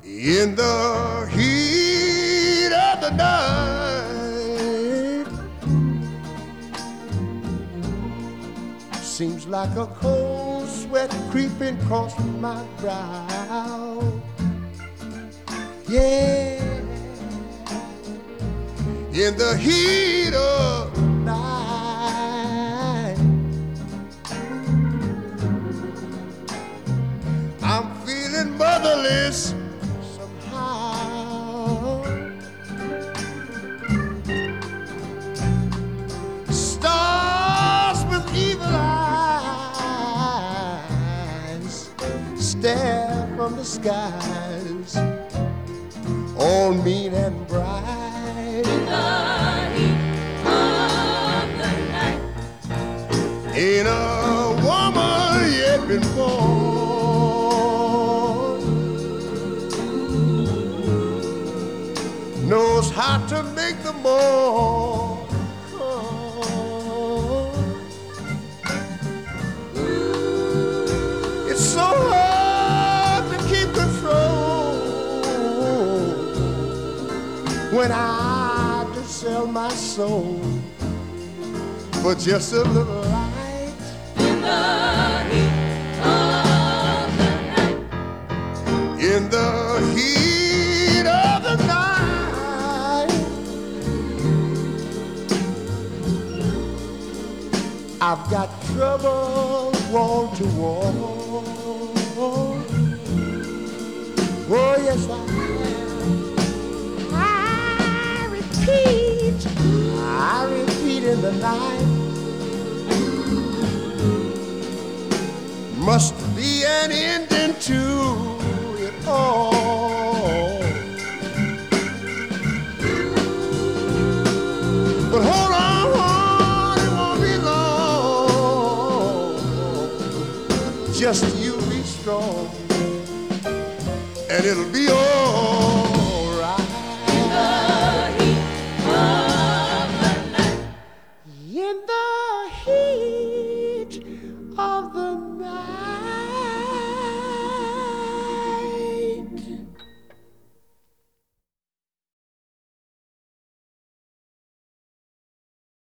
In the heat of the night, seems like a cold sweat creeping across my brow. Yeah, in the heat of the night, I'm feeling motherless somehow. Stars with evil eyes stare from the skies, all mean and bright. In the heat of the night, Ain't a woman yet been born knows how to make the morn come. It's so hard to keep control when I just sell my soul for just a little light. in the heat of the night, In the heat of the night, I've got trouble wall to wall. Oh yes I repeat in the night. Must be an ending to it all. But hold on, it won't be long. Just you be strong, and it'll be